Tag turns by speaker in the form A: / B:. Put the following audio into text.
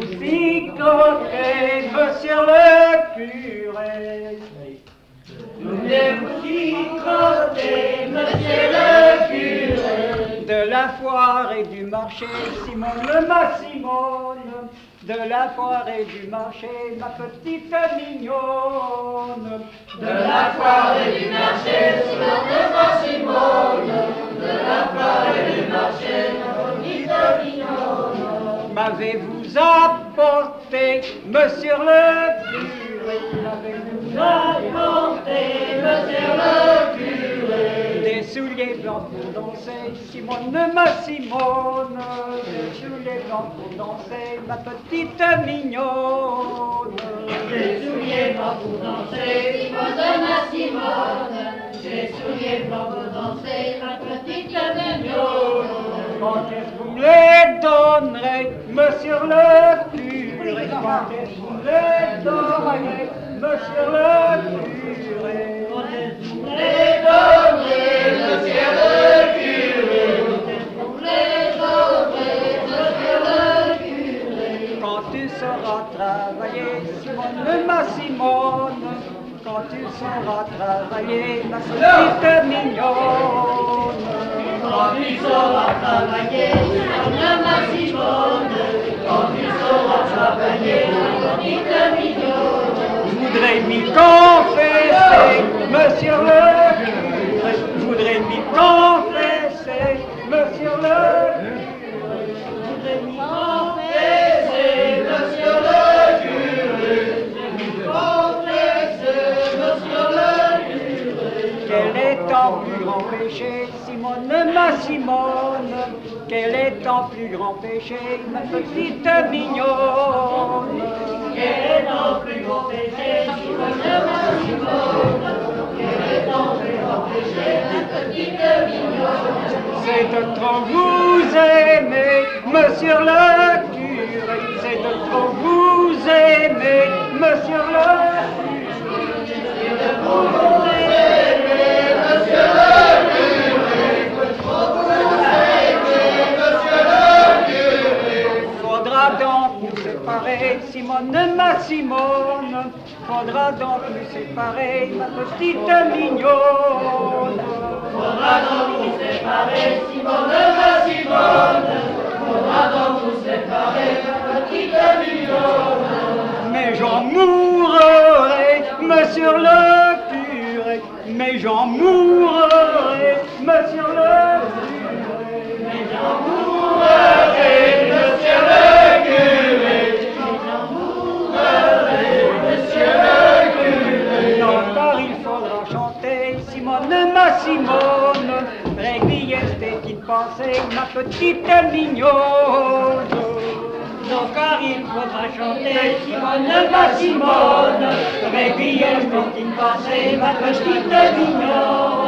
A: tricoter, monsieur le curé.
B: Voulez-vous tricoter, monsieur le curé?
A: De la foire et du marché, Simone, ma Simone. De la foire et du marché, ma petite mignonne.
B: De la foire et du marché, Simone, ma Simone. De la foire et du marché, ma petite mignonne.
A: M'avez-vous apporté, monsieur le curé? M'avez-vous
B: apporté, monsieur le curé?
A: Des souliers blancs pour danser, Simone, ma Simone. Des souliers blancs pour danser, ma petite mignonne.
B: Des souliers blancs pour danser, Simone, ma Simone. Des souliers blancs pour danser, ma petite mignonne.
A: Quand est-ce que vous me les donnerez, monsieur le curé? Quand est-ce que vous me les donnerez, monsieur le curé?
B: Quand est-ce que vous me les donnerez, monsieur le curé? Quand est-ce que vous me les donnerez, monsieur le curé?
A: Quand tu sauras travailler, Simone, ma Simone. Quand tu sauras travailler, ma petite mignonne.
B: Quand tu sauras travailler, Simone, ma Simone. Quand tu sauras travailler, ma petite mignonne.
A: Je voudrais m'y confesser, monsieur le curé. Je voudrais m'y confesser, monsieur le curé.
B: Je voudrais m'y confesser, monsieur le curé. Je voudrais m'y confesser, monsieur le curé.
A: Quel est ton plus grand péché, Simone, ma Simone? Quel est ton plus grand péché, ma petite mignonne?
B: Quel est ton plus grand péché, Simone, ma Simone? Quel est ton plus grand péché, ma petite mignonne?
A: C'est de trop vous aimer, monsieur le curé. C'est de trop vous aimer, monsieur le curé.
B: C'est de trop vous aimer, monsieur le curé. Trop vous aimer, monsieur le curé.
A: Faudra donc nous séparer, Simone, ma Simone. Faudra donc nous séparer, ma petite mignonne.
B: Faudra donc nous séparer, Simone, ma Simone. Faudra donc nous séparer, ma petite mignonne.
A: Mais j'en mourrai, monsieur le curé. Mais j'en mourrai, monsieur le curé.
B: Mais j'en mourrai, monsieur le curé. Mais j'en mourrai, monsieur le curé.
A: Non, car il faudra chanter, Simone, ma Simone. Réguilleste qui pensait, ma petite mignonne.
B: Non, car il faudra chanter, Simone, ma Simone. Réguilleste qui passait, ma petite mignonne.